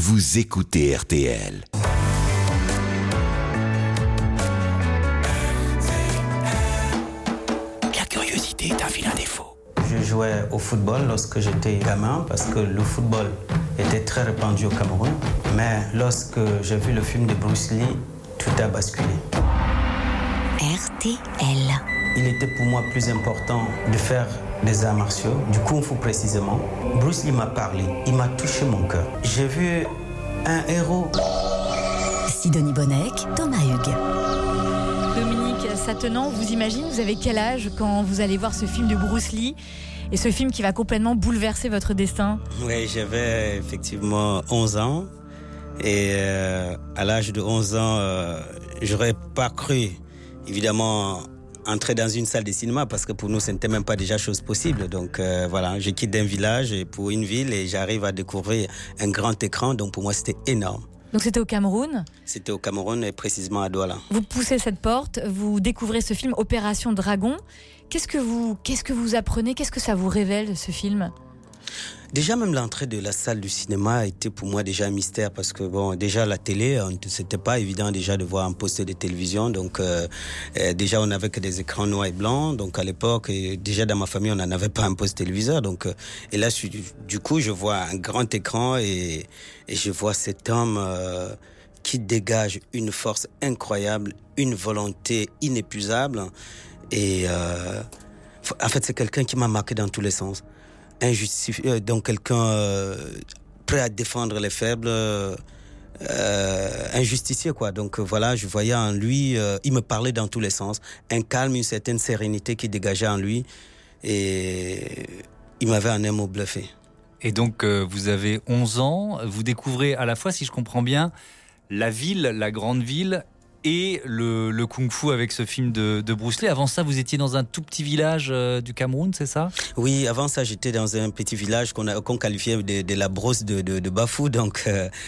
vous écoutez RTL. La curiosité est un vilain défaut. Je jouais au football lorsque j'étais gamin parce que le football était très répandu au Cameroun. Mais lorsque j'ai vu le film de Bruce Lee, tout a basculé. RTL. Il était pour moi plus important de faire des arts martiaux, du kung-fu précisément. Bruce Lee m'a parlé, il m'a touché mon cœur. J'ai vu un héros. Sidonie Bonnec, Thomas Hugues. Dominique Satenant, vous imaginez, vous avez quel âge quand vous allez voir ce film de Bruce Lee et ce film qui va complètement bouleverser votre destin? Oui, j'avais effectivement 11 ans et à l'âge de 11 ans, j'aurais pas cru, évidemment, entrer dans une salle de cinéma parce que pour nous, ce n'était même pas déjà chose possible. Donc voilà, je quitte d'un village pour une ville et j'arrive à découvrir un grand écran. Donc pour moi, c'était énorme. Donc c'était au Cameroun? C'était au Cameroun et précisément à Douala. Vous poussez cette porte, vous découvrez ce film Opération Dragon. Qu'est-ce que vous apprenez? Qu'est-ce que ça vous révèle, ce film? Déjà, même l'entrée de la salle du cinéma a été pour moi déjà un mystère parce que bon, déjà la télé, c'était pas évident déjà de voir un poste de télévision. Donc déjà, on n'avait que des écrans noirs et blancs. Donc à l'époque, et déjà dans ma famille, on n'en avait pas un poste téléviseur. Donc et là, du coup, je vois un grand écran et je vois cet homme qui dégage une force incroyable, une volonté inépuisable. Et en fait, c'est quelqu'un qui m'a marqué dans tous les sens. Donc quelqu'un prêt à défendre les faibles, un justicier quoi. Donc voilà, je voyais en lui, il me parlait dans tous les sens, un calme, une certaine sérénité qui dégageait en lui et il m'avait en un mot bluffé. Et donc vous avez 11 ans, vous découvrez à la fois, si je comprends bien, la ville, la grande ville et le kung-fu avec ce film de Bruce Lee. Avant ça, vous étiez dans un tout petit village du Cameroun, c'est ça? Oui, avant ça, j'étais dans un petit village qu'on qualifiait de la brosse de Bafou. Donc,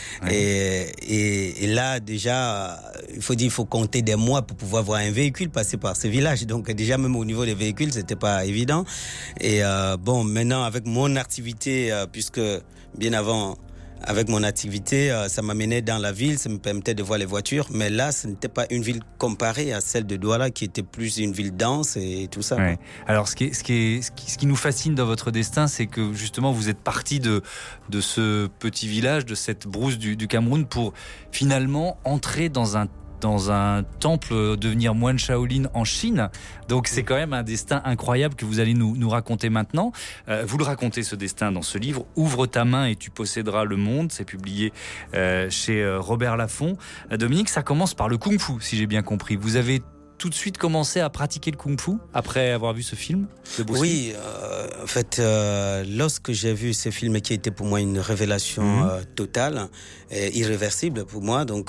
et là, déjà, il faut compter des mois pour pouvoir voir un véhicule passer par ce village. Donc, déjà, même au niveau des véhicules, c'était pas évident. Et bon, maintenant, avec mon activité, puisque bien avant... Avec mon activité, ça m'amenait dans la ville, ça me permettait de voir les voitures. Mais là, ce n'était pas une ville comparée à celle de Douala, qui était plus une ville dense et tout ça. Ouais. Alors, ce qui nous fascine dans votre destin, c'est que justement, vous êtes parti de ce petit village, de cette brousse du Cameroun, pour finalement entrer dans un temple, devenir moine Shaolin en Chine. Donc c'est quand même un destin incroyable que vous allez nous raconter maintenant. Vous le racontez, ce destin, dans ce livre Ouvre ta main et tu posséderas le monde. C'est publié chez Robert Laffont. Dominique, ça commence par le kung-fu, si j'ai bien compris. Vous avez tout de suite commencé à pratiquer le kung-fu après avoir vu ce film de Bruce Lee? Oui, en fait, lorsque j'ai vu ce film qui était pour moi une révélation totale, et irréversible pour moi, donc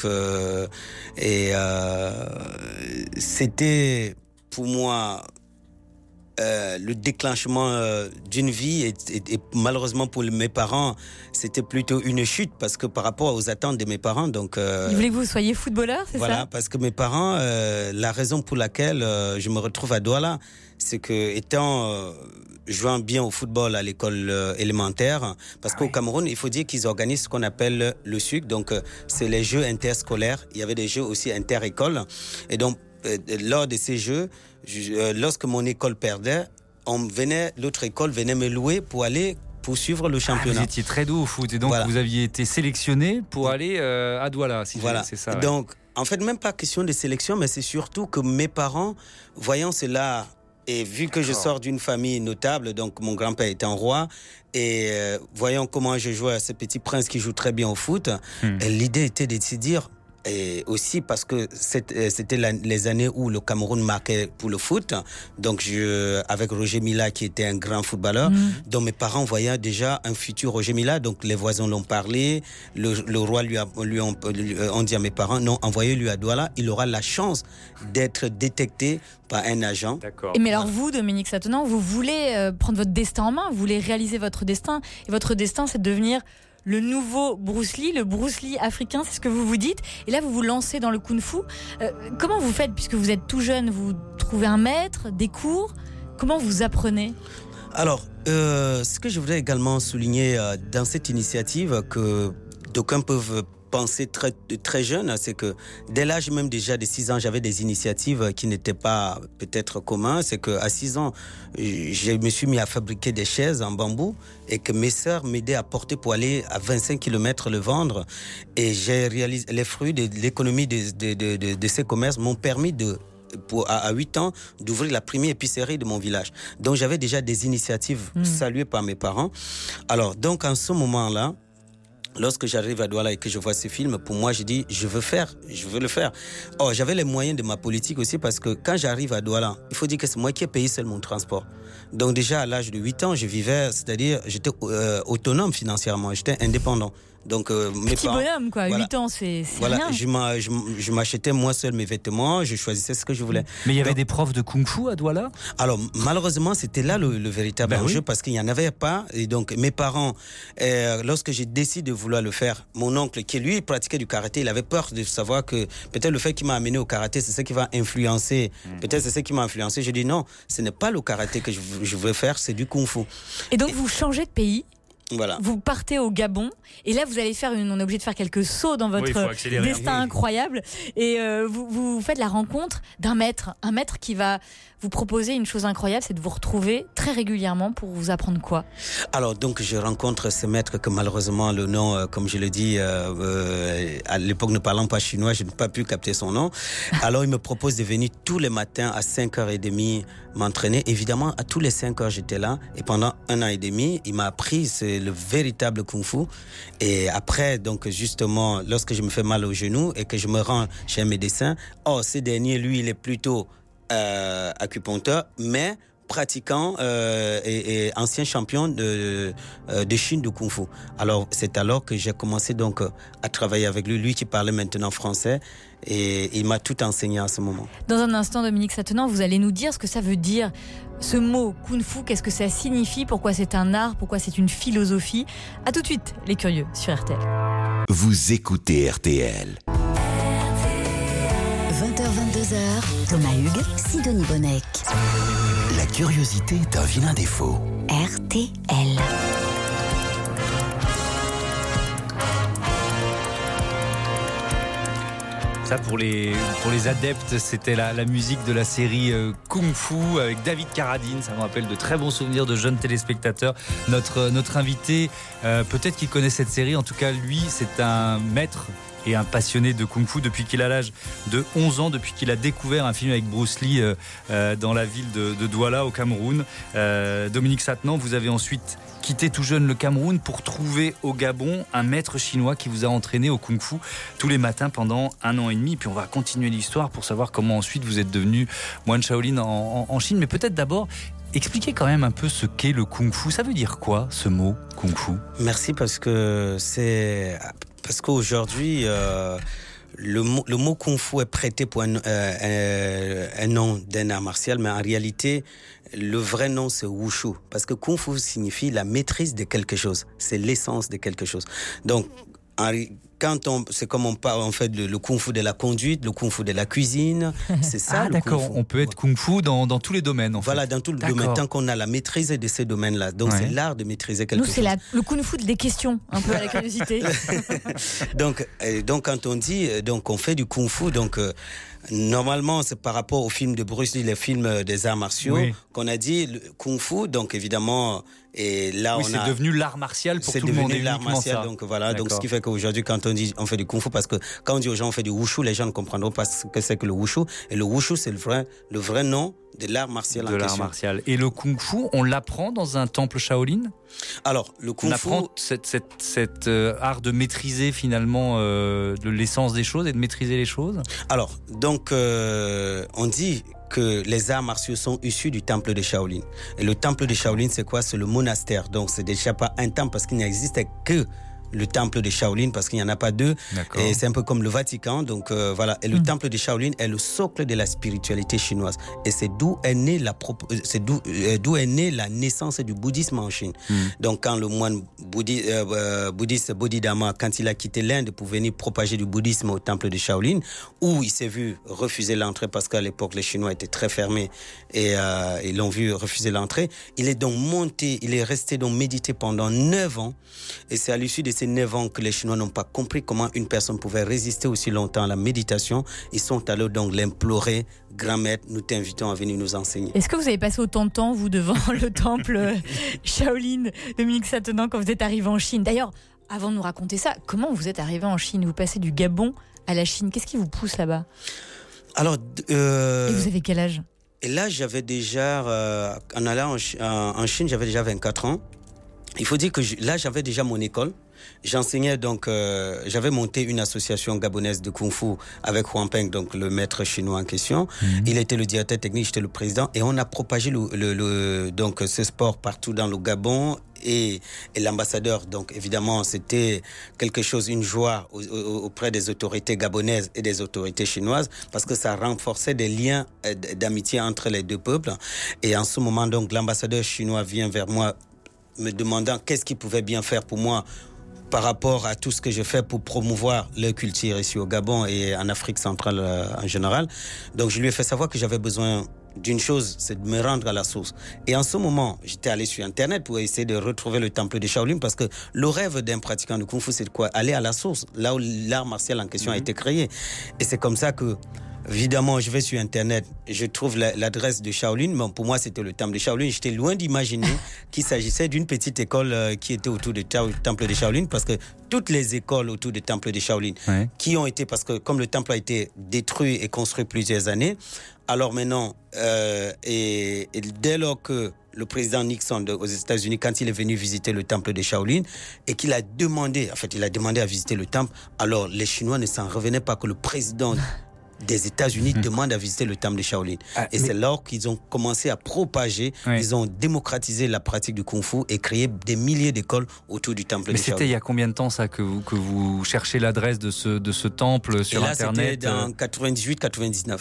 c'était pour moi le déclenchement d'une vie et malheureusement pour mes parents c'était plutôt une chute parce que par rapport aux attentes de mes parents, donc ils voulaient que vous soyez footballeur, c'est voilà, ça? parce que mes parents, la raison pour laquelle je me retrouve à Douala, c'est que étant jouant bien au football à l'école élémentaire, parce qu'au Cameroun, il faut dire qu'ils organisent ce qu'on appelle le SUC, donc c'est les jeux interscolaires. Il y avait des jeux aussi inter-écoles, et donc lors de ces jeux, lorsque mon école perdait, l'autre école venait me louer pour aller poursuivre le championnat. Vous étiez très doux au foot et donc voilà. Vous aviez été sélectionné pour aller à Douala, si voilà. C'est ça. Ouais. Donc, en fait, même pas question de sélection, mais c'est surtout que mes parents, voyant cela, et vu que je sors d'une famille notable, donc mon grand-père était un roi, et voyant comment je jouais à ce petit prince qui joue très bien au foot, l'idée était de se dire... Et aussi parce que c'était les années où le Cameroun marquait pour le foot. Donc, avec Roger Mila, qui était un grand footballeur, dont mes parents voyaient déjà un futur Roger Mila. Donc, les voisins l'ont parlé. Le roi on dit à mes parents, non, envoyez-lui à Douala. Il aura la chance d'être détecté par un agent. D'accord. Mais alors vous, Dominique Satenant, vous voulez prendre votre destin en main. Vous voulez réaliser votre destin. Et votre destin, c'est de devenir... le nouveau Bruce Lee, le Bruce Lee africain, c'est ce que vous vous dites. Et là, vous vous lancez dans le kung-fu. Comment vous faites, puisque vous êtes tout jeune? Vous trouvez un maître, des cours? Comment vous apprenez? Alors, ce que je voudrais également souligner dans cette initiative, que d'aucuns peuvent penser très, très jeune, c'est que dès l'âge même déjà de 6 ans, j'avais des initiatives qui n'étaient pas peut-être communes. C'est qu'à 6 ans, je me suis mis à fabriquer des chaises en bambou et que mes sœurs m'aidaient à porter pour aller à 25 km le vendre. Et j'ai réalisé les fruits de l'économie de ces commerces m'ont permis à 8 ans, d'ouvrir la première épicerie de mon village. Donc, j'avais déjà des initiatives saluées par mes parents. Alors, donc, en ce moment-là, lorsque j'arrive à Douala et que je vois ce film, pour moi, je dis, je veux le faire. Oh, j'avais les moyens de ma politique aussi parce que quand j'arrive à Douala, il faut dire que c'est moi qui ai payé seul mon transport. Donc déjà, à l'âge de 8 ans, je vivais, c'est-à-dire, j'étais autonome financièrement, j'étais indépendant. Donc, mes Petit parents, bonhomme, quoi. voilà. 8 ans, c'est voilà, rien. je m'achetais moi seul mes vêtements, je choisissais ce que je voulais. Mais il y avait des profs de kung-fu à Douala ? Alors, malheureusement, c'était là le véritable enjeu parce qu'il n'y en avait pas. Et donc, mes parents, lorsque j'ai décidé de vouloir le faire, mon oncle, qui lui pratiquait du karaté, il avait peur de savoir que peut-être le fait qu'il m'a amené au karaté, c'est ce qui va influencer. Peut-être c'est ce qui m'a influencé. Je dis non, ce n'est pas le karaté que je veux faire, c'est du kung-fu. Et donc, vous changez de pays. Voilà. Vous partez au Gabon et là vous allez on est obligé de faire quelques sauts dans votre destin incroyable et vous faites la rencontre d'un maître, un maître qui va vous proposer une chose incroyable, c'est de vous retrouver très régulièrement pour vous apprendre quoi? Alors donc je rencontre ce maître que malheureusement le nom, comme je le dis, à l'époque ne parlant pas chinois, je n'ai pas pu capter son nom. Alors il me propose de venir tous les matins à 5h30 m'entraîner. Évidemment à tous les 5h j'étais là et pendant 1 an et demi il m'a appris le véritable kung-fu. Et après, donc justement, lorsque je me fais mal au genou et que je me rends chez un médecin, ce dernier, lui, il est plutôt acupuncteur, mais pratiquant et ancien champion de Chine de kung-fu. Alors, c'est alors que j'ai commencé donc à travailler avec lui qui parlait maintenant français. Et il m'a tout enseigné à ce moment. Dans un instant, Dominique Satenant, vous allez nous dire ce que ça veut dire, ce mot kung-fu, qu'est-ce que ça signifie, pourquoi c'est un art, pourquoi c'est une philosophie. À tout de suite, les curieux, sur RTL. Vous écoutez RTL. 20h-22h, Thomas Hugues, Sidonie Bonnec. La curiosité est un vilain défaut. RTL. Ça, pour les adeptes, c'était la musique de la série Kung Fu avec David Carradine. Ça me rappelle de très bons souvenirs de jeunes téléspectateurs. Notre invité, peut-être qu'il connaît cette série. En tout cas, lui, c'est un maître et un passionné de Kung Fu depuis qu'il a l'âge de 11 ans, depuis qu'il a découvert un film avec Bruce Lee dans la ville de Douala au Cameroun. Dominique Satenant, vous avez ensuite quitté tout jeune le Cameroun pour trouver au Gabon un maître chinois qui vous a entraîné au Kung Fu tous les matins pendant 1 an et demi. Puis on va continuer l'histoire pour savoir comment ensuite vous êtes devenu moine Shaolin en Chine. Mais peut-être d'abord, expliquez quand même un peu ce qu'est le Kung Fu. Ça veut dire quoi ce mot Kung Fu? Merci parce qu'aujourd'hui, le mot Kung Fu est prêté pour un nom d'un art martial, mais en réalité, le vrai nom c'est Wushu, parce que Kung Fu signifie la maîtrise de quelque chose, c'est l'essence de quelque chose. Donc, c'est comme on parle en fait le kung fu de la conduite, le kung fu de la cuisine, c'est ça. Ah, d'accord, kung fu. On peut être kung fu dans tous les domaines. Voilà, dans tout le domaine, tant qu'on a la maîtrise de ces domaines-là. Donc c'est l'art de maîtriser quelque chose. Nous, c'est le kung fu des questions, un peu à la curiosité. donc quand on dit, on fait du kung fu, normalement, c'est par rapport aux films de Bruce Lee, les films des arts martiaux, qu'on a dit le kung fu. Donc évidemment, et là c'est devenu l'art martial pour tout le monde. C'est devenu l'art martial. Donc voilà. Donc ce qui fait qu'aujourd'hui, quand on dit on fait du kung fu, parce que quand on dit aux gens on fait du wushu, les gens ne comprendront pas ce que c'est que le wushu. Et le wushu, c'est le vrai nom de l'art martial en question. De l'art martial. Et le kung fu, on l'apprend dans un temple Shaolin? Alors, le kung fu... On apprend cet art de maîtriser finalement de l'essence des choses et de maîtriser les choses? Alors, donc, on dit que les arts martiaux sont issus du temple de Shaolin. Et le temple de Shaolin, c'est quoi? C'est le monastère. Donc, c'est déjà pas un temple parce qu'il n'existait que le temple de Shaolin, parce qu'il n'y en a pas deux. D'accord. Et c'est un peu comme le Vatican. Donc voilà. Et le temple de Shaolin est le socle de la spiritualité chinoise. Et c'est d'où est née la naissance du bouddhisme en Chine. Donc quand le moine bouddhiste Bodhidharma, quand il a quitté l'Inde pour venir propager du bouddhisme au temple de Shaolin, où il s'est vu refuser l'entrée parce qu'à l'époque les Chinois étaient très fermés et ils l'ont vu refuser l'entrée, il est donc monté, il est resté donc médité pendant 9 ans. Et c'est à l'issue de ces 9 ans que les Chinois n'ont pas compris comment une personne pouvait résister aussi longtemps à la méditation. Ils sont allés donc l'implorer. Grand maître, nous t'invitons à venir nous enseigner. Est-ce que vous avez passé autant de temps, vous, devant le temple Shaolin, Dominique Satenant, quand vous êtes arrivé en Chine? D'ailleurs, avant de nous raconter ça, comment vous êtes arrivé en Chine? Vous passez du Gabon à la Chine. Qu'est-ce qui vous pousse là-bas? Alors, Et vous avez quel âge? Et là, j'avais déjà, en allant en Chine, j'avais déjà 24 ans. Il faut dire que là, j'avais déjà mon école. J'enseignais donc, j'avais monté une association gabonaise de Kung Fu avec Huang Peng, donc le maître chinois en question. Il était le directeur technique, j'étais le président, et on a propagé donc ce sport partout dans le Gabon. Et l'ambassadeur, donc évidemment, c'était quelque chose, une joie auprès des autorités gabonaises et des autorités chinoises, parce que ça renforçait des liens d'amitié entre les deux peuples. Et en ce moment, donc, l'ambassadeur chinois vient vers moi me demandant qu'est-ce qu'il pouvait bien faire pour moi par rapport à tout ce que je fais pour promouvoir leur culture ici au Gabon et en Afrique centrale en général. Donc je lui ai fait savoir que j'avais besoin d'une chose, c'est de me rendre à la source. Et en ce moment, j'étais allé sur Internet pour essayer de retrouver le temple de Shaolin, parce que le rêve d'un pratiquant de Kung Fu, c'est de quoi? Aller à la source, là où l'art martial en question a été créé. Et c'est comme ça que, évidemment, je vais sur Internet, je trouve l'adresse de Shaolin. Bon, pour moi, c'était le temple de Shaolin. J'étais loin d'imaginer qu'il s'agissait d'une petite école qui était autour du temple de Shaolin, parce que toutes les écoles autour du temple de Shaolin, qui ont été, parce que comme le temple a été détruit et construit plusieurs années, alors maintenant, et dès lors que le président Nixon aux États-Unis, quand il est venu visiter le temple de Shaolin et qu'il a demandé, il a demandé à visiter le temple, alors les Chinois ne s'en revenaient pas que le président des États-Unis demandent à visiter le temple de Shaolin. C'est là qu'ils ont commencé à propager, ils ont démocratisé la pratique du Kung Fu et créé des milliers d'écoles autour du temple de Shaolin. Mais c'était il y a combien de temps ça que vous cherchez l'adresse de ce temple sur Internet? C'était en 98-99.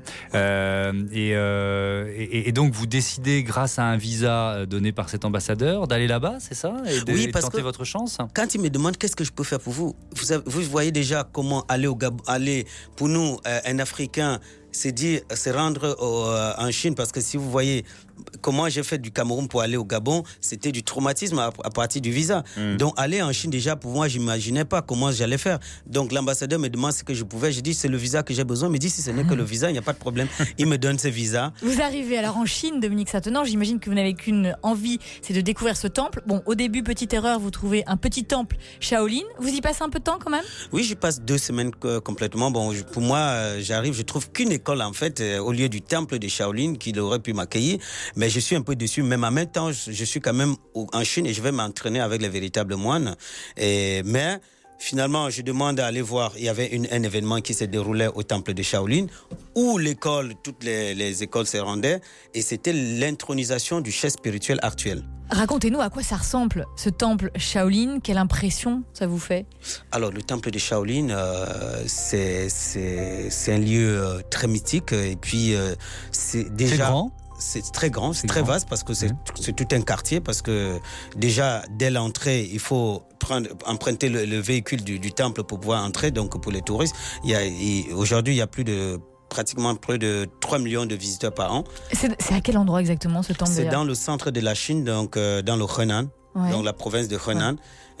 Et donc vous décidez, grâce à un visa donné par cet ambassadeur, d'aller là-bas, c'est ça? Et parce tenter votre chance? Quand il me demande qu'est-ce que je peux faire pour vous, vous voyez déjà comment aller au Gabon, pour nous, un Africain, c'est rendre en Chine, parce que si vous voyez comment j'ai fait du Cameroun pour aller au Gabon, c'était du traumatisme à partir du visa. Donc aller en Chine, déjà pour moi, j'imaginais pas comment j'allais faire. Donc l'ambassadeur me demande ce que je pouvais. Je dis c'est le visa que j'ai besoin. Il me dit si ce n'est que le visa, il n'y a pas de problème. Il me donne ce visa. Vous arrivez alors en Chine, Dominique Satenant. J'imagine que vous n'avez qu'une envie, c'est de découvrir ce temple. Bon, au début, petite erreur, vous trouvez un petit temple Shaolin. Vous y passez un peu de temps quand même? Oui, j'y passe 2 semaines complètement. Bon, pour moi, j'arrive, je trouve qu'une école en fait, au lieu du temple de Shaolin qui aurait pu m'accueillir. Mais je suis un peu déçu, mais en même temps, je suis quand même en Chine et je vais m'entraîner avec les véritables moines. Mais finalement, je demande à aller voir. Il y avait un événement qui se déroulait au temple de Shaolin où toutes les écoles se rendaient, et c'était l'intronisation du chef spirituel actuel. Racontez-nous à quoi ça ressemble, ce temple Shaolin. Quelle impression ça vous fait? Alors, le temple de Shaolin, c'est un lieu très mythique, et puis c'est déjà... C'est grand? C'est très grand, c'est très vaste, parce que c'est tout un quartier, parce que déjà dès l'entrée il faut emprunter le véhicule du temple pour pouvoir entrer, donc pour les touristes. Aujourd'hui il y a pratiquement plus de 3 millions de visiteurs par an. C'est à quel endroit exactement ce temple? C'est dans le centre de la Chine, donc dans le Henan, dans la province de Henan.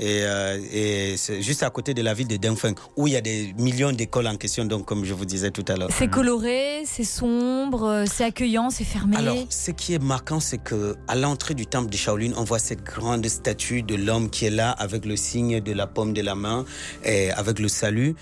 Et c'est juste à côté de la ville de Dongfeng, où il y a des millions d'écoles en question, donc comme je vous disais tout à l'heure. C'est coloré, c'est sombre, c'est accueillant, c'est fermé. Alors, ce qui est marquant, c'est que à l'entrée du temple de Shaolin, on voit cette grande statue de l'homme qui est là, avec le signe de la paume de la main, et avec le salut.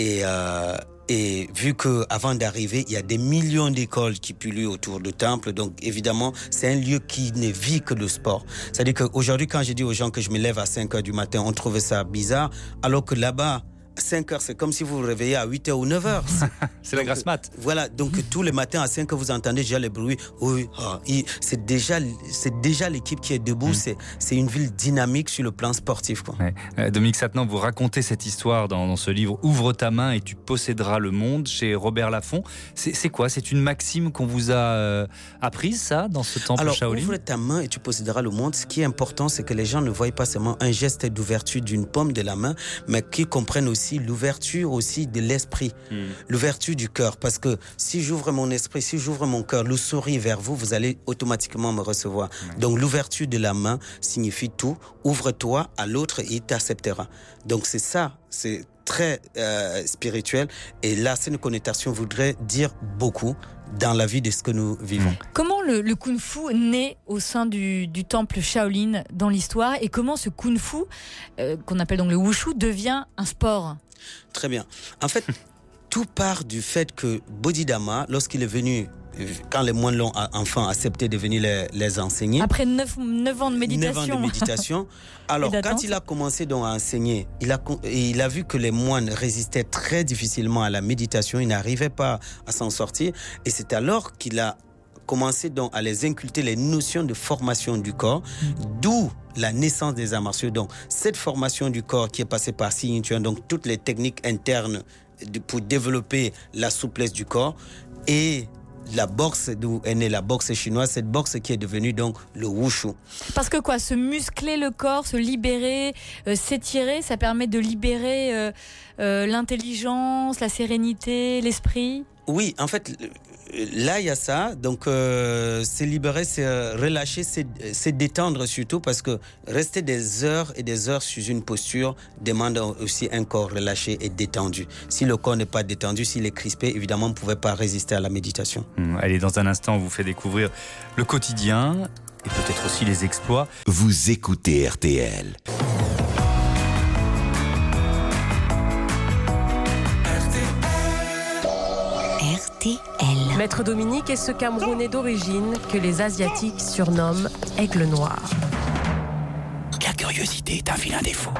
Et vu qu'avant d'arriver, il y a des millions d'écoles qui pullulent autour du temple, donc évidemment, c'est un lieu qui ne vit que de sport. C'est-à-dire qu'aujourd'hui, quand je dis aux gens que je me lève à 5h du matin, on trouvait ça bizarre, alors que là-bas, 5h, c'est comme si vous vous réveillez à 8h ou 9h. C'est la grasse mat. Voilà, donc tous les matins à 5h, vous entendez déjà les bruits. Oui, c'est déjà l'équipe qui est debout. C'est une ville dynamique sur le plan sportif, quoi. Dominique Satenant, vous racontez cette histoire dans ce livre « Ouvre ta main et tu posséderas le monde » chez Robert Laffont. C'est quoi? C'est une maxime qu'on vous a apprise, ça, dans ce temple Shaolin? Alors, ouvre ta main et tu posséderas le monde. Ce qui est important, c'est que les gens ne voient pas seulement un geste d'ouverture d'une paume de la main, mais qu'ils comprennent aussi aussi l'ouverture aussi de l'esprit, l'ouverture du cœur. Parce que si j'ouvre mon esprit, si j'ouvre mon cœur, le sourire vers vous, vous allez automatiquement me recevoir. Donc l'ouverture de la main signifie tout. Ouvre-toi à l'autre et il t'acceptera. Donc c'est ça, c'est très spirituel. Et là, c'est une connotation voudrait dire beaucoup dans la vie de ce que nous vivons. Comment le kung-fu naît au sein du temple Shaolin dans l'histoire et comment ce kung-fu, qu'on appelle donc le wushu, devient un sport? Très bien. En fait, tout part du fait que Bodhidharma, lorsqu'il est venu, quand les moines l'ont enfin accepté de venir les enseigner. Après 9 ans de méditation. 9 ans de méditation. Alors, quand il a commencé donc à enseigner, il a vu que les moines résistaient très difficilement à la méditation. Ils n'arrivaient pas à s'en sortir. Et c'est alors qu'il a commencé donc à les inculter les notions de formation du corps, d'où la naissance des arts martiaux. Donc, cette formation du corps qui est passée par Xing, donc toutes les techniques internes pour développer la souplesse du corps et la boxe, d'où est née la boxe chinoise, cette boxe qui est devenue donc le wushu. Parce que quoi, se muscler le corps, se libérer, s'étirer, ça permet de libérer l'intelligence, la sérénité, l'esprit? Oui, en fait, là il y a ça, donc c'est libérer, c'est relâcher, c'est détendre surtout, parce que rester des heures et des heures sous une posture demande aussi un corps relâché et détendu. Si le corps n'est pas détendu, s'il est crispé, évidemment on ne pouvait pas résister à la méditation. Allez, dans un instant on vous fait découvrir le quotidien et peut-être aussi les exploits. Vous écoutez RTL. RTL. Maître Dominique est ce Camerounais d'origine que les Asiatiques surnomment Aigle Noir. La curiosité est un vilain défaut.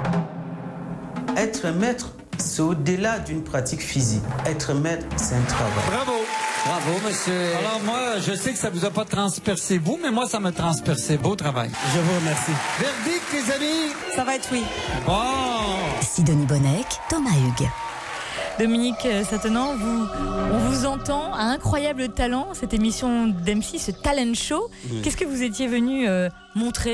Être maître, c'est au-delà d'une pratique physique. Être maître, c'est un travail. Bravo. Bravo, monsieur. Alors moi, je sais que ça vous a pas transpercé vous, mais moi, ça m'a transpercé. Beau travail. Je vous remercie. Verdict, les amis? Ça va être oui. Bon. Sidonie Bonnec, Thomas Hugues. Dominique Satenant, on vous entend, à incroyable talent, cette émission d'MC, ce talent show. Qu'est-ce que vous étiez venu montrer ?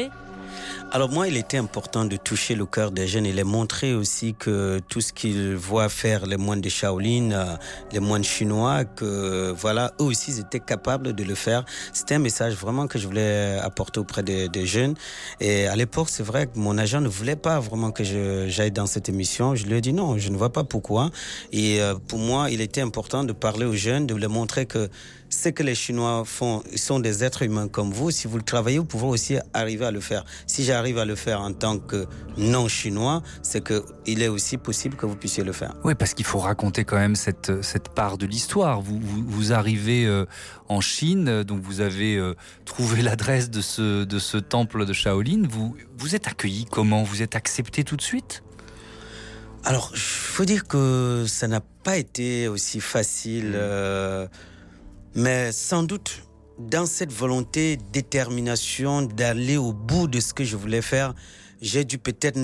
Alors moi, il était important de toucher le cœur des jeunes et les montrer aussi que tout ce qu'ils voient faire les moines de Shaolin, les moines chinois, que voilà, eux aussi ils étaient capables de le faire. C'était un message vraiment que je voulais apporter auprès des jeunes. Et à l'époque, c'est vrai que mon agent ne voulait pas vraiment que j'aille dans cette émission. Je lui ai dit non, je ne vois pas pourquoi. Et pour moi, il était important de parler aux jeunes, de leur montrer que ce que les Chinois font, ils sont des êtres humains comme vous. Si vous le travaillez, vous pouvez aussi arriver à le faire. Si j'arrive à le faire en tant que non-chinois, c'est qu'il est aussi possible que vous puissiez le faire. Oui, parce qu'il faut raconter quand même cette part de l'histoire. Vous arrivez en Chine, donc vous avez trouvé l'adresse de ce temple de Shaolin. Vous êtes accueilli comment ? Vous êtes accepté tout de suite ? Alors, il faut dire que ça n'a pas été aussi facile... Mais sans doute, dans cette volonté, détermination d'aller au bout de ce que je voulais faire, j'ai dû peut-être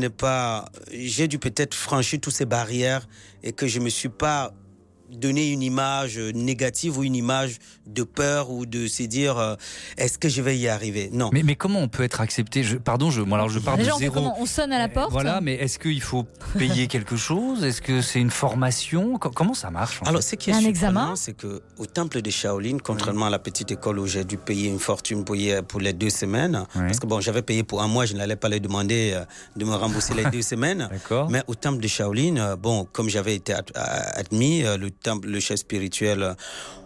franchir toutes ces barrières et que je me suis pas donné une image négative ou une image de peur ou de se dire est-ce que je vais y arriver ? Non. Mais comment on peut être accepté ? Je pars de zéro. Comment on sonne à la porte ? Voilà, mais est-ce qu'il faut payer quelque chose ? Est-ce que c'est une formation ? Comment ça marche en fait ? Alors, ce qui est surprenant, c'est qu'au temple de Shaolin, contrairement à la petite école où j'ai dû payer une fortune pour les 2 semaines, parce que j'avais payé pour 1 mois, je n'allais pas leur demander de me rembourser les 2 semaines. D'accord. Mais au temple de Shaolin, comme j'avais été admis, le chef spirituel,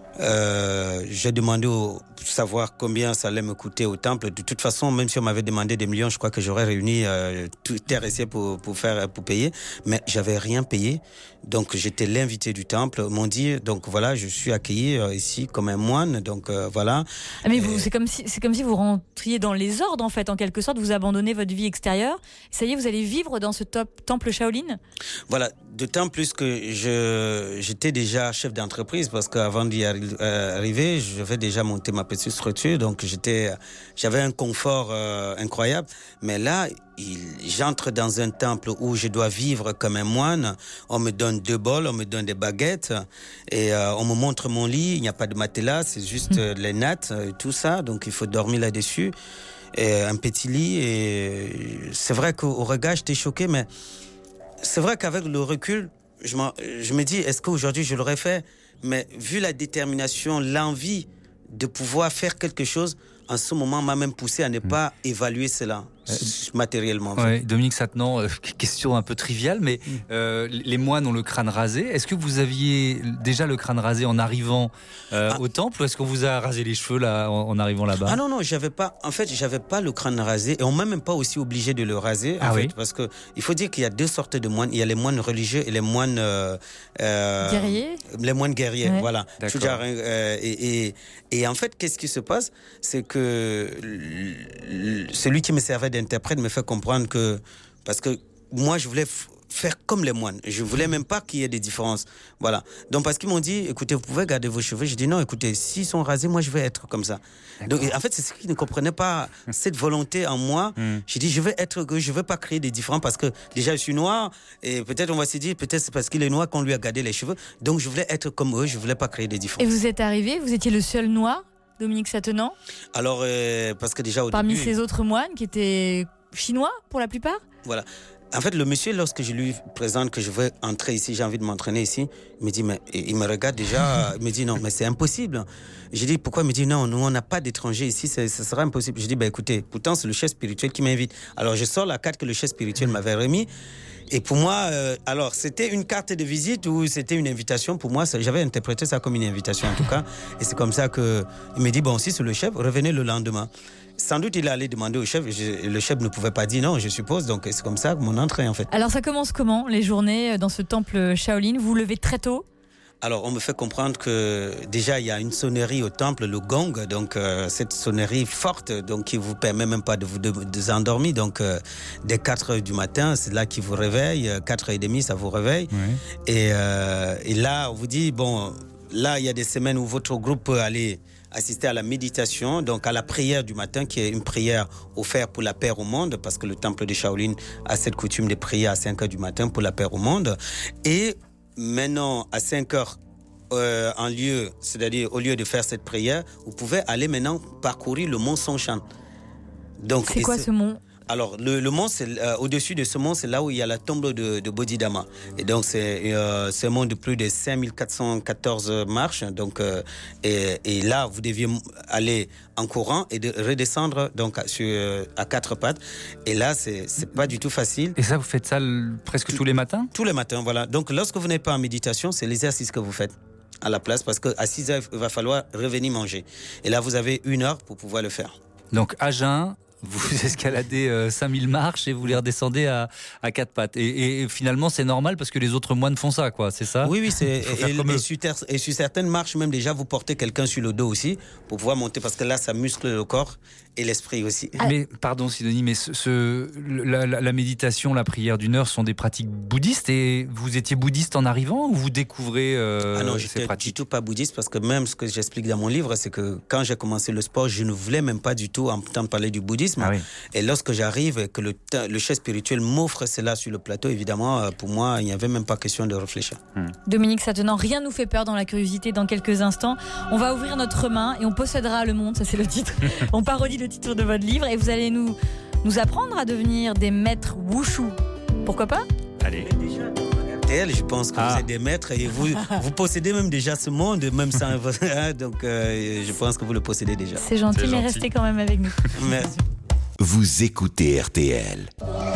j'ai demandé savoir combien ça allait me coûter au temple. De toute façon, même si on m'avait demandé des millions, je crois que j'aurais réuni tout terre et ciel pour payer. Mais j'avais rien payé. Donc j'étais l'invité du temple. Ils m'ont dit, donc voilà, je suis accueilli ici comme un moine. Donc voilà. Mais c'est comme si vous rentriez dans les ordres en fait, en quelque sorte. Vous abandonnez votre vie extérieure. Ça y est, vous allez vivre dans ce temple Shaolin. Voilà. D'autant plus que j'étais déjà chef d'entreprise parce qu'avant d'y arriver, je vais déjà monter ma petite structure. Donc j'avais un confort incroyable. Mais là, j'entre dans un temple où je dois vivre comme un moine. On me donne 2 bols, on me donne des baguettes et on me montre mon lit. Il n'y a pas de matelas, c'est juste les nattes et tout ça. Donc il faut dormir là-dessus. Et un petit lit. Et c'est vrai qu'au regard, j'étais choqué, mais c'est vrai qu'avec le recul, je me dis, est-ce qu'aujourd'hui je l'aurais fait? Mais vu la détermination, l'envie de pouvoir faire quelque chose, en ce moment m'a même poussé à ne pas évaluer cela matériellement. Ouais, Dominique Satenant, question un peu triviale, mais les moines ont le crâne rasé. Est-ce que vous aviez déjà le crâne rasé en arrivant au temple, ou est-ce qu'on vous a rasé les cheveux là, en arrivant là-bas? Ah non, j'avais pas le crâne rasé, et on m'a même pas aussi obligé de le raser, parce que il faut dire qu'il y a deux sortes de moines. Il y a les moines religieux et les moines guerriers. Les moines guerriers, ouais. voilà. Et en fait, qu'est-ce qui se passe? C'est que celui qui me servait d'interprète me fait comprendre que, parce que moi je voulais faire comme les moines, je voulais même pas qu'il y ait des différences, voilà. Donc parce qu'ils m'ont dit, écoutez, vous pouvez garder vos cheveux. Je dis non, écoutez, s'ils sont rasés, moi je vais être comme ça. Donc en fait, c'est ce qu'ils ne comprenaient pas, cette volonté en moi. J'ai dit, je veux pas créer des différences, parce que déjà je suis noir, et peut-être on va se dire, peut-être c'est parce qu'il est noir qu'on lui a gardé les cheveux. Donc je voulais être comme eux, je voulais pas créer des différences. Et vous êtes arrivé, vous étiez le seul noir, Dominique Satenant? Alors, parce que déjà au parmi début, ces autres moines qui étaient chinois pour la plupart? Voilà. En fait, le monsieur, lorsque je lui présente que je veux entrer ici, j'ai envie de m'entraîner ici, il me dit, mais il me regarde déjà, il me dit non, mais c'est impossible. J'ai dit, pourquoi? Il me dit non, nous on n'a pas d'étrangers ici, ce sera impossible. Je dis, écoutez, pourtant c'est le chef spirituel qui m'invite. Alors je sors la carte que le chef spirituel m'avait remis. Et pour moi, alors c'était une carte de visite ou c'était une invitation? Pour moi, j'avais interprété ça comme une invitation en tout cas. Et c'est comme ça que il me dit, bon, si c'est le chef, revenez le lendemain. Sans doute, il allait demander au chef. Le chef ne pouvait pas dire non, je suppose. Donc, c'est comme ça que mon entrée, en fait. Alors, ça commence comment, les journées dans ce temple Shaolin? Vous vous levez très tôt? Alors, on me fait comprendre que déjà, il y a une sonnerie au temple, le gong. Donc, cette sonnerie forte, donc, qui vous permet même pas de vous endormir. Donc, dès 4 heures du matin, c'est là qui vous réveille. 4h30, ça vous réveille. Oui. Et là, on vous dit, bon, là, il y a des semaines où votre groupe peut aller assister à la méditation, donc à la prière du matin, qui est une prière offerte pour la paix au monde, parce que le temple de Shaolin a cette coutume de prier à 5 heures du matin pour la paix au monde. Et maintenant, à 5 heures, c'est-à-dire au lieu de faire cette prière, vous pouvez aller maintenant parcourir le mont Songshan. Donc, c'est quoi ce mont? Alors, le mont, au-dessus de ce mont, c'est là où il y a la tombe de Bodhidharma. Et donc, c'est un mont de plus de 5414 marches. Donc, et là, vous deviez aller en courant et redescendre donc, à 4 pattes. Et là, c'est pas du tout facile. Et ça, vous faites ça presque tous les matins? Tous les matins, voilà. Donc, lorsque vous n'êtes pas en méditation, c'est l'exercice que vous faites à la place, parce qu'à 6 heures, il va falloir revenir manger. Et là, vous avez 1 heure pour pouvoir le faire. Donc, à jeun, vous escaladez 5000 marches et vous les redescendez à 4 pattes. Et finalement, c'est normal parce que les autres moines font ça, quoi, c'est ça? Oui, et sur certaines marches, même déjà, vous portez quelqu'un sur le dos aussi pour pouvoir monter, parce que là, ça muscle le corps et l'esprit aussi. Mais, pardon Sidonie, mais la méditation, la prière d'1 heure sont des pratiques bouddhistes, et vous étiez bouddhiste en arrivant, ou vous découvrez Ah non, je n'étais du tout pas bouddhiste, parce que même ce que j'explique dans mon livre, c'est que quand j'ai commencé le sport, je ne voulais même pas du tout entendre parler du bouddhisme. Ah oui. Et lorsque j'arrive et que le chef spirituel m'offre cela sur le plateau, évidemment, pour moi, il n'y avait même pas question de réfléchir. Dominique Satenant, rien nous fait peur dans la curiosité. Dans quelques instants, on va ouvrir notre main et on possédera le monde, ça c'est le titre. On parodie le titre de votre livre, et vous allez nous apprendre à devenir des maîtres wushu. Pourquoi pas? Allez. Je pense que vous êtes des maîtres et vous possédez même déjà ce monde, même sans donc je pense que vous le possédez déjà. C'est gentil, mais restez quand même avec nous. Merci. Vous écoutez RTL.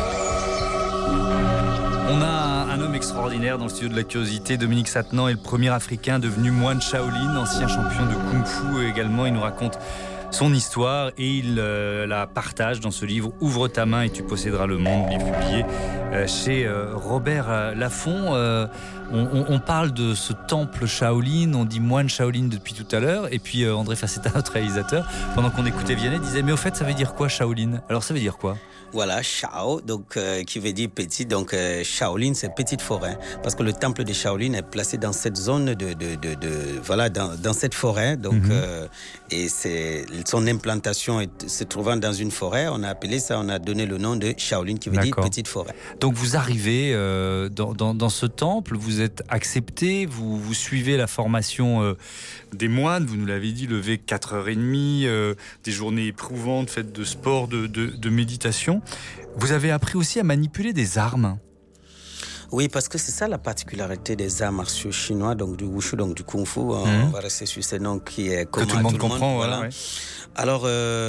On a un homme extraordinaire dans le studio de la curiosité. Dominique Satenant est le premier Africain devenu moine Shaolin, ancien champion de Kung Fu également. Il nous raconte son histoire et il la partage dans ce livre Ouvre ta main et tu posséderas le monde, livre publié chez Robert Laffont. On parle de ce temple Shaolin, on dit moine Shaolin depuis tout à l'heure, et puis André Facetta, notre réalisateur, pendant qu'on écoutait Vianney, disait mais au fait ça veut dire quoi Shaolin? Alors ça veut dire quoi? Voilà, Shao, donc qui veut dire petit, donc Shaolin, c'est petite forêt, parce que le temple de Shaolin est placé dans cette zone voilà, dans cette forêt, donc et son implantation se trouvant dans une forêt, on a donné le nom de Shaolin, qui veut dire petite forêt. Donc vous arrivez dans ce temple, vous êtes accepté, vous suivez la formation des moines, vous nous l'avez dit, levé 4h30, des journées éprouvantes, faites de sport, de méditation. Vous avez appris aussi à manipuler des armes. Oui, parce que c'est ça la particularité des arts martiaux chinois, donc du wushu, donc du kung fu. On va rester sur ce nom qui est commun que tout le monde comprend. Voilà. Ouais. Alors,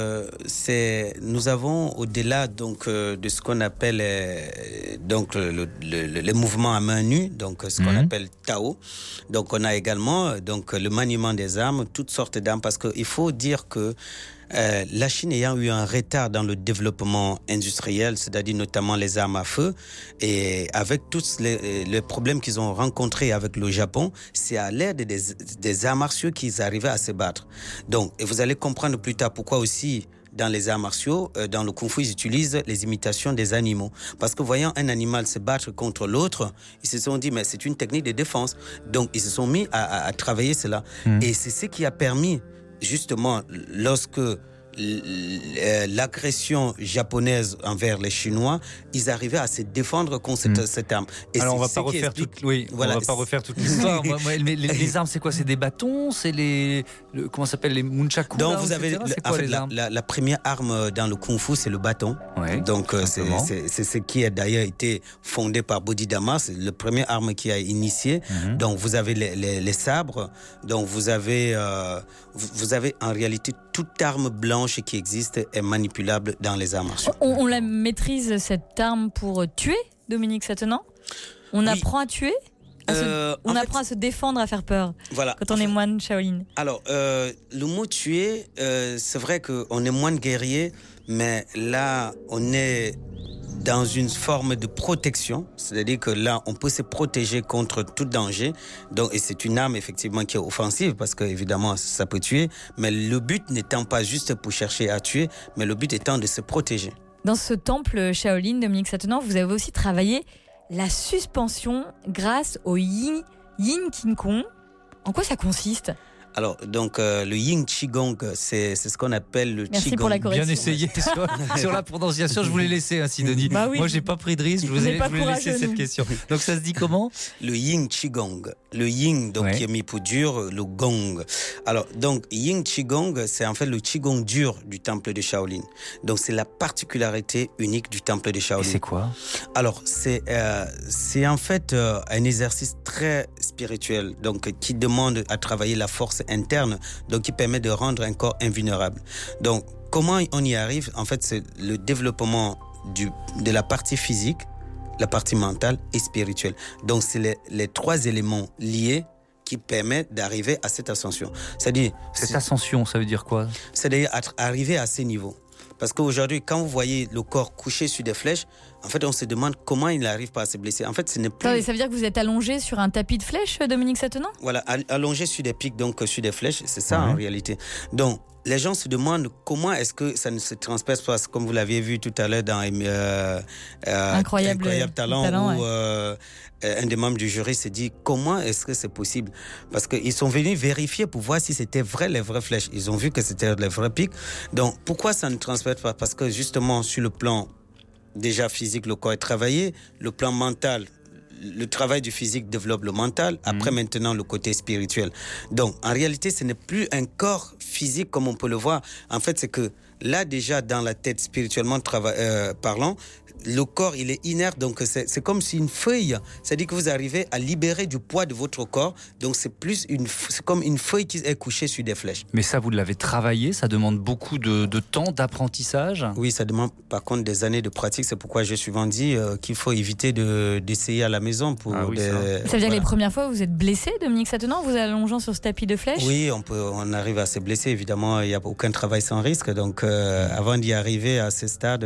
nous avons au-delà donc de ce qu'on appelle donc le mouvement à main nue, donc ce qu'on appelle Tao. Donc, on a également donc le maniement des armes, toutes sortes d'armes, parce qu'il faut dire que la Chine ayant eu un retard dans le développement industriel, c'est-à-dire notamment les armes à feu, et avec tous les problèmes qu'ils ont rencontrés avec le Japon, c'est à l'aide des arts martiaux qu'ils arrivaient à se battre. Donc, et vous allez comprendre plus tard pourquoi aussi dans les arts martiaux, dans le kung fu, ils utilisent les imitations des animaux. Parce que voyant un animal se battre contre l'autre, ils se sont dit, mais c'est une technique de défense. Donc, ils se sont mis à travailler cela. Et c'est ce qui a permis, justement, lorsque l'agression japonaise envers les Chinois, ils arrivaient à se défendre contre cette arme. Et alors on va pas refaire on va pas refaire toute l'histoire. Les armes, c'est quoi? C'est des bâtons? C'est comment ça s'appelle, les nunchaku? Donc vous avez la première arme dans le kung fu, c'est le bâton. Ouais, donc c'est ce qui a d'ailleurs été fondé par Bodhidharma. C'est la première arme qui a initié. Donc vous avez les sabres. Donc vous avez en réalité toute arme blanche qui existe est manipulable dans les arts martiaux. On la maîtrise, cette arme, pour tuer, Dominique Satenant? On apprend à tuer? On apprend à se défendre, à faire peur, voilà, quand on est moine Shaolin. Alors, le mot tuer, c'est vrai qu'on est moine guerrier, mais là, on est dans une forme de protection, c'est-à-dire que là, on peut se protéger contre tout danger. Donc, et c'est une arme effectivement qui est offensive parce que évidemment, ça peut tuer, mais le but n'étant pas juste pour chercher à tuer, mais le but étant de se protéger. Dans ce temple Shaolin, Dominique Satenant, vous avez aussi travaillé la suspension grâce au Yin Qigong. En quoi ça consiste ? Alors, donc, le Yin Qigong, c'est ce qu'on appelle le Merci Qigong. Pour la correction. Bien essayé sur la prononciation. Je voulais laisser, Sidonie. Bah oui. Moi, j'ai pas pris de risque. Je voulais laisser cette question. Donc, ça se dit comment? Le Yin Qigong. Le Yin, donc, qui est mis pour dur, le Gong. Alors, donc, Yin Qigong, c'est en fait le Qigong dur du temple de Shaolin. Donc, c'est la particularité unique du temple de Shaolin. Et c'est quoi? Alors, c'est en fait un exercice très spirituel, donc, qui demande à travailler la force interne, donc qui permet de rendre un corps invulnérable. Donc, comment on y arrive? En fait, c'est le développement de la partie physique, la partie mentale et spirituelle. Donc, c'est les trois éléments liés qui permettent d'arriver à cette ascension. C'est-à-dire... Cette ascension, ça veut dire quoi? C'est-à-dire arriver à ces niveaux. Parce qu'aujourd'hui, quand vous voyez le corps couché sur des flèches, en fait, on se demande comment il n'arrive pas à se blesser. En fait, ce n'est plus... Ça veut dire que vous êtes allongé sur un tapis de flèches, Dominique Satenant? Voilà, allongé sur des pics, donc sur des flèches, c'est ça en réalité. Donc, les gens se demandent comment est-ce que ça ne se transperce pas, comme vous l'aviez vu tout à l'heure dans Incroyable Talent, où un des membres du jury s'est dit comment est-ce que c'est possible, parce qu'ils sont venus vérifier pour voir si c'était vrai les vraies flèches. Ils ont vu que c'était les vrais pics. Donc pourquoi ça ne transperce pas? Parce que justement sur le plan déjà physique, le corps est travaillé, le plan mental, le travail du physique développe le mental, après maintenant le côté spirituel. Donc en réalité ce n'est plus un corps physique comme on peut le voir. En fait c'est que là déjà dans la tête spirituellement parlant, le corps il est inerte, donc c'est comme si une feuille, c'est-à-dire que vous arrivez à libérer du poids de votre corps, donc c'est comme une feuille qui est couchée sur des flèches. Mais ça vous l'avez travaillé, ça demande beaucoup de temps, d'apprentissage? Oui, ça demande par contre des années de pratique, c'est pourquoi j'ai souvent dit qu'il faut éviter d'essayer à la maison. Ça veut dire que les premières fois vous êtes blessé, Dominique Satenant, vous allongeant sur ce tapis de flèches? Oui, on arrive à se blesser, évidemment, il n'y a aucun travail sans risque, donc avant d'y arriver à ce stade,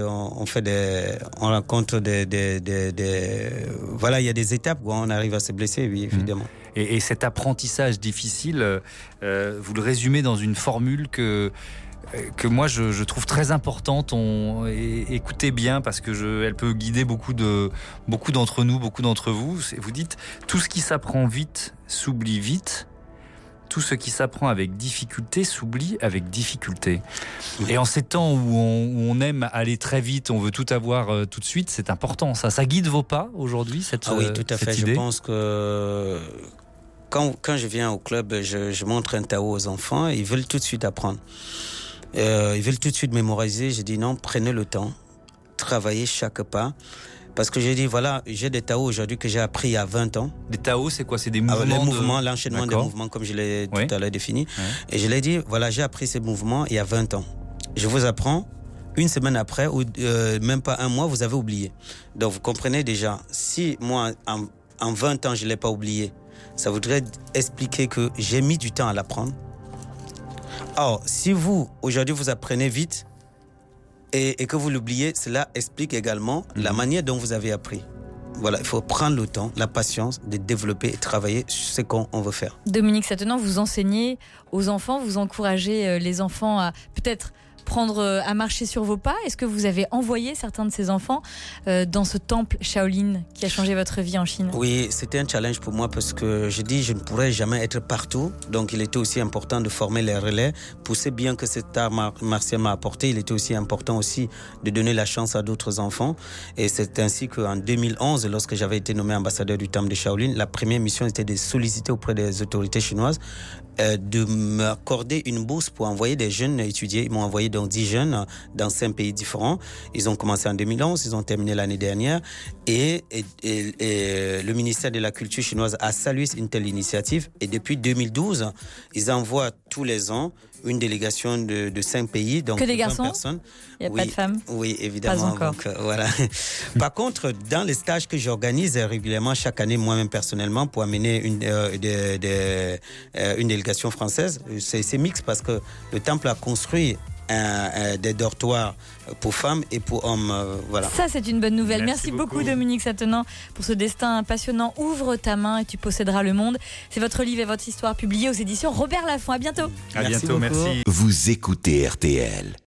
on rencontre voilà, il y a des étapes où on arrive à se blesser, oui, évidemment. Et cet apprentissage difficile, vous le résumez dans une formule que moi je trouve très importante. Écoutez bien, parce que elle peut guider beaucoup d'entre nous, beaucoup d'entre vous. Vous dites, tout ce qui s'apprend vite s'oublie vite. Tout ce qui s'apprend avec difficulté s'oublie avec difficulté. Et en ces temps où on aime aller très vite, on veut tout avoir tout de suite, c'est important. Ça guide vos pas aujourd'hui, cette idée? Oui, tout à fait. Je pense que quand je viens au club, je montre un Tao aux enfants, ils veulent tout de suite apprendre. Ils veulent tout de suite mémoriser. Je dis non, prenez le temps, travaillez chaque pas. Parce que j'ai dit, voilà, j'ai des Tao aujourd'hui que j'ai appris il y a 20 ans. Des Tao, c'est quoi? C'est des mouvements? Les mouvements, l'enchaînement des D'accord. mouvements, comme je l'ai tout à l'heure défini. Ouais. Et je l'ai dit, voilà, j'ai appris ces mouvements il y a 20 ans. Je vous apprends, une semaine après, ou même pas un mois, vous avez oublié. Donc vous comprenez déjà, si moi, en 20 ans, je ne l'ai pas oublié, ça voudrait expliquer que j'ai mis du temps à l'apprendre. Or, si vous, aujourd'hui, vous apprenez vite et que vous l'oubliez, cela explique également la manière dont vous avez appris. Voilà, il faut prendre le temps, la patience de développer et travailler sur ce qu'on veut faire. Dominique Satenant, vous enseignez aux enfants, vous encouragez les enfants à peut-être à marcher sur vos pas. Est-ce que vous avez envoyé certains de ces enfants dans ce temple Shaolin qui a changé votre vie en Chine? Oui, c'était un challenge pour moi parce que je dis je ne pourrais jamais être partout. Donc il était aussi important de former les relais. Pousser bien que cet art martial m'a apporté, il était aussi important aussi de donner la chance à d'autres enfants. Et c'est ainsi qu'en 2011, lorsque j'avais été nommé ambassadeur du temple de Shaolin, la première mission était de solliciter auprès des autorités chinoises de m'accorder une bourse pour envoyer des jeunes étudier. Ils m'ont envoyé donc 10 jeunes dans 5 pays différents. Ils ont commencé en 2011, ils ont terminé l'année dernière. Et le ministère de la Culture chinoise a salué une telle initiative. Et depuis 2012, ils envoient tous les ans une délégation de 5 pays. Donc que des garçons personnes. Il n'y a pas de femmes? Oui, évidemment. Pas encore. Donc, voilà. Par contre, dans les stages que j'organise régulièrement chaque année, moi-même personnellement, pour amener une délégation française, c'est mixte parce que le temple a construit des dortoirs pour femmes et pour hommes. Voilà. Ça, c'est une bonne nouvelle. Merci beaucoup, Dominique Satenant, pour ce destin passionnant. Ouvre ta main et tu posséderas le monde. C'est votre livre et votre histoire publiés aux éditions Robert Laffont. À bientôt. À bientôt, merci. Vous écoutez RTL.